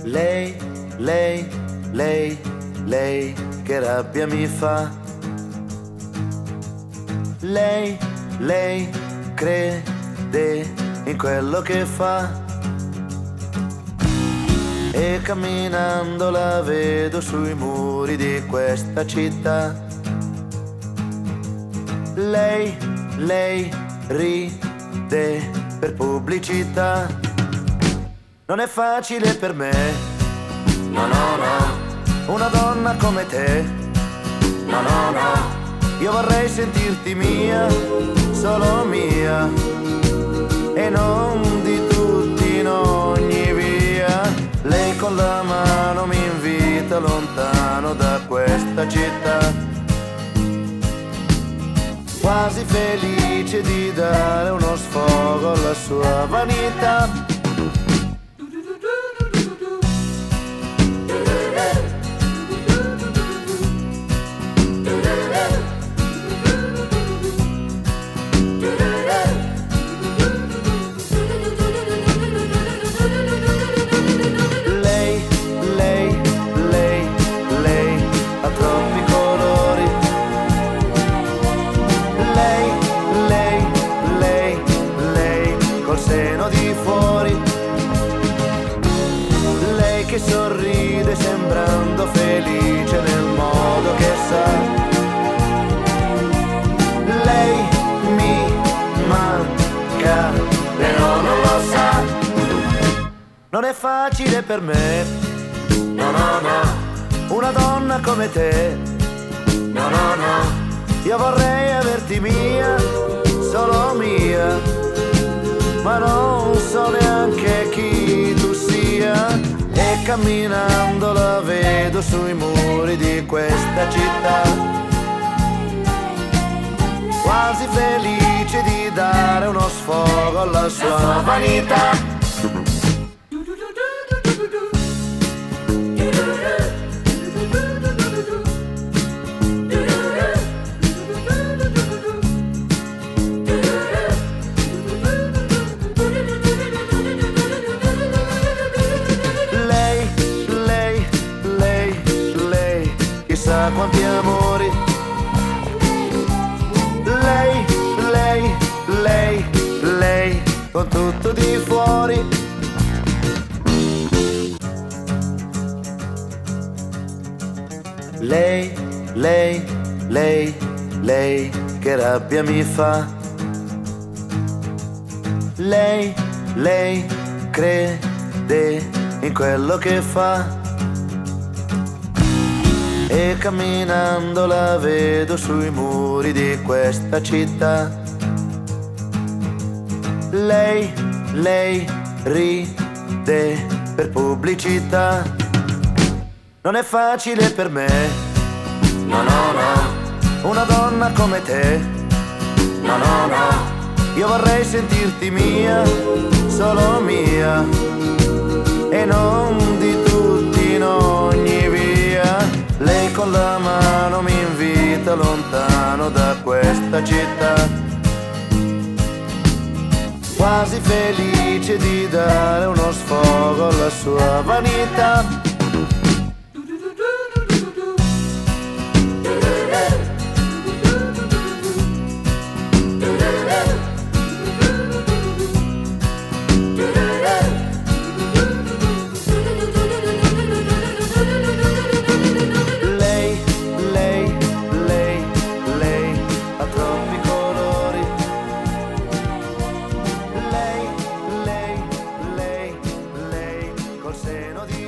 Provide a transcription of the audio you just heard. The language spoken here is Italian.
Lei, lei, lei, lei, che rabbia mi fa. Lei crede in quello che fa. E camminando la vedo sui muri di questa città. Lei ride per pubblicità. Non è facile per me, no, una donna come te, no, io vorrei sentirti mia, solo mia, e non di tutti in ogni via. Lei con la mano mi invita lontano da questa città, quasi felice di dare uno sfogo alla sua vanità. Sorride sembrando felice nel modo che sa. Lei mi manca però non lo sa. Non è facile per me, no, una donna come te, no, io vorrei averti mia, solo mia, ma non so neanche chi tu sia. E camminando la vedo sui muri di questa città, quasi felice di dare uno sfogo alla sua vanità. Chissà quanti amori. Lei con tutto di fuori. Lei che rabbia mi fa. Lei crede in quello che fa. E camminando la vedo sui muri di questa città. Lei ride per pubblicità. Non è facile per me, no, una donna come te, no, io vorrei sentirti mia, solo mia, e non di tutti in ogni via. Lei con la mano mi invita lontano da questa città, quasi felice di dare uno sfogo alla sua vanità. Col seno di